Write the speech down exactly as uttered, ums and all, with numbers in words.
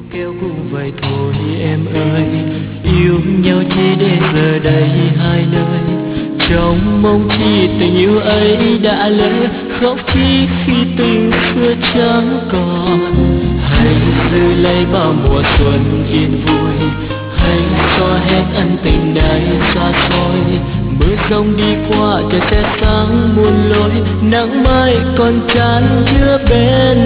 kêu cũng vậy thôi em ơi. Yêu nhau chỉ để giờ đây hai nơi, trong mong chi tình yêu ấy đã lỡ, khóc chi khi tình xưa chẳng còn. Hãy giữ lấy bao mùa xuân yên vui, hãy xóa hết ân tình đầy xa xôi. Mưa giông đi qua trời sẽ sáng muôn lối, nắng mai còn chan chứa bên